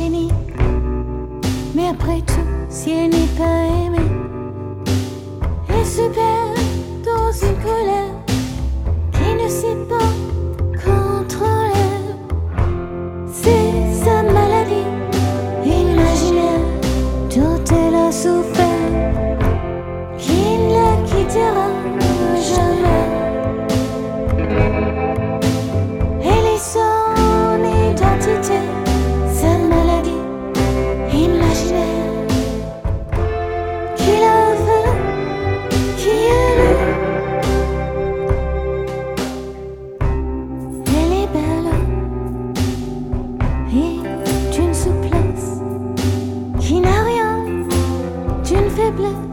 génie. Mais après tout, si elle n'est pas aimée, elle se perd dans une colère qui ne sait pas contrôler. C'est sa maladie imaginaire dont elle a souffert, qui ne la quittera jamais. Elle est son identité, sa maladie imaginaire, qui la veut, qui elle est. Elle est belle et d'une souplesse qui n'a rien d'une faiblesse.